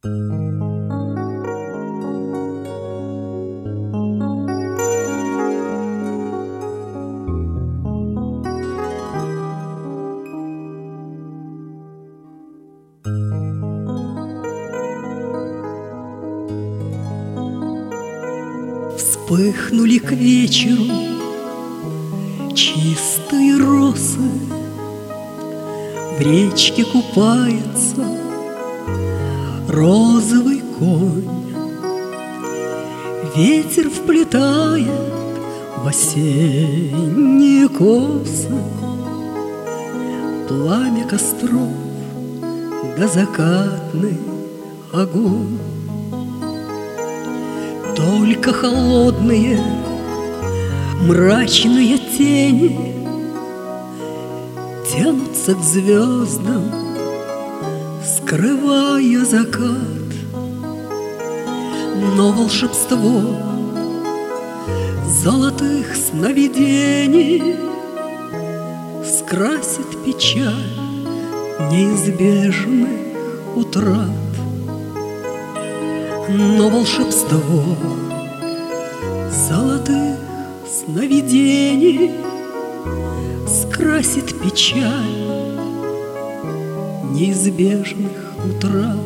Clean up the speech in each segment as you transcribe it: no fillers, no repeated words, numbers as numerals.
Вспыхнули к вечеру чистые росы, в речке купается розовый конь. Ветер вплетает в осенние косы пламя костров да закатный огонь. Только холодные мрачные тени тянутся к звездам, скрывая закат. Но волшебство золотых сновидений скрасит печаль неизбежных утрат. Но волшебство золотых сновидений скрасит печаль неизбежных утрат.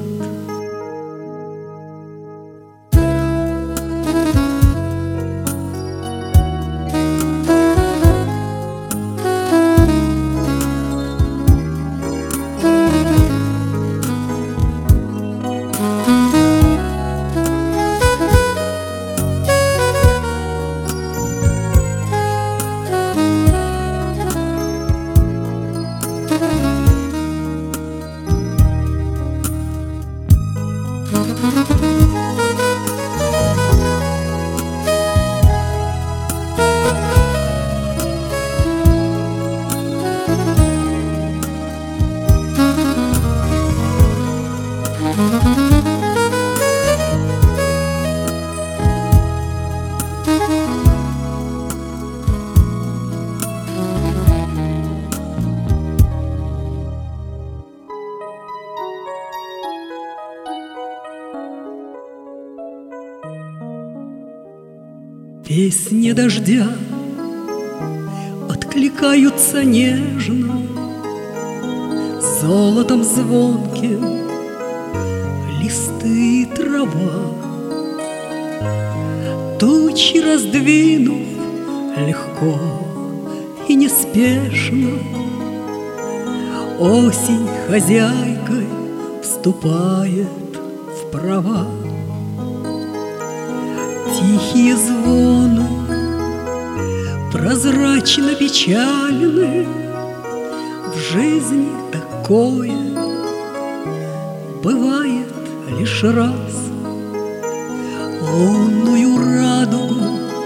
Песни дождя откликаются нежно, золотом звонким листы и трава. Тучи раздвинув легко и неспешно, осень хозяйкой вступает в права. Тихие звоны, прозрачно печальны, в жизни такое бывает лишь раз. Лунную радугу,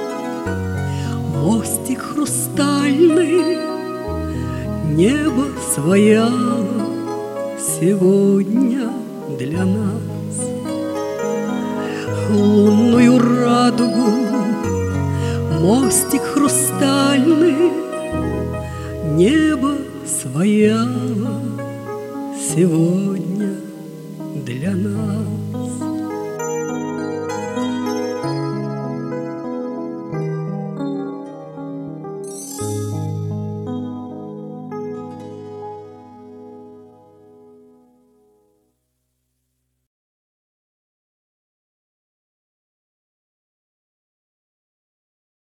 мостик хрустальный, небо свояло сегодня для нас. Лунную радугу, мостик хрустальный, небо свояло сегодня для нас.